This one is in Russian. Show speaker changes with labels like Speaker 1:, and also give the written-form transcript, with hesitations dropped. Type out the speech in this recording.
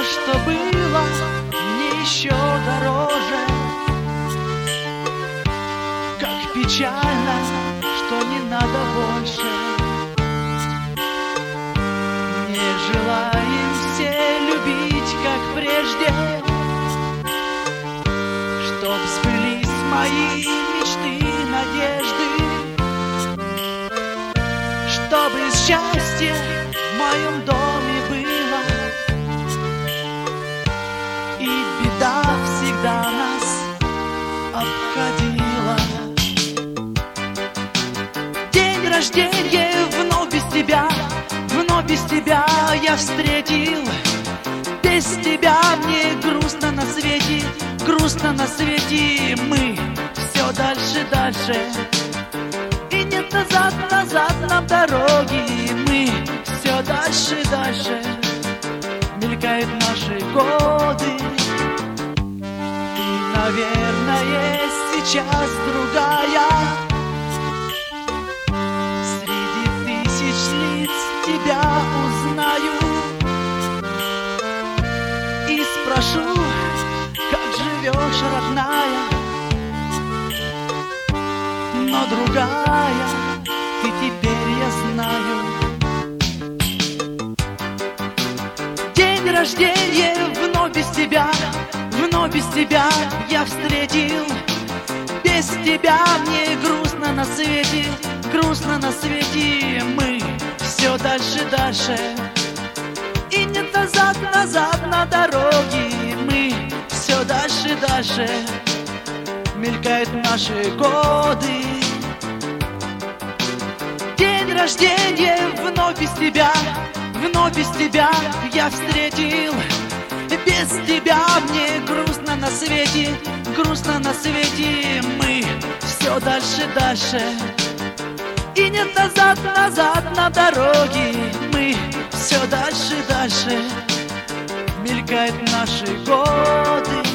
Speaker 1: что было, мне еще дороже. Как печально, что не надо больше. Не желаем все любить, как прежде, чтоб сбылись мои мечты, надежды, чтобы счастье в моем доме было, и беда всегда нас обходила. День рождения вновь без тебя я встретил. Без тебя мне грустно на свете, грустно на свете. Мы все дальше, дальше, и нет назад, назад нам дороги. Мы все дальше, дальше, мелькают наши годы. Ты, наверное, сейчас другая. Среди тысяч лиц тебя узнаю и спрошу, как живешь, родная. Но другая ты теперь, я знаю. День рождения вновь без тебя я встретил. Без тебя мне грустно на свете, грустно на свете. Мы все дальше, дальше, и нет назад, назад на дороге. Мы все дальше, дальше, мелькают наши годы. День рождения вновь без тебя я встретил. Без тебя мне грустно на свете, грустно на свете. Мы все дальше, дальше, и нет назад, назад на дороге. Мы все дальше, дальше, мелькают наши годы.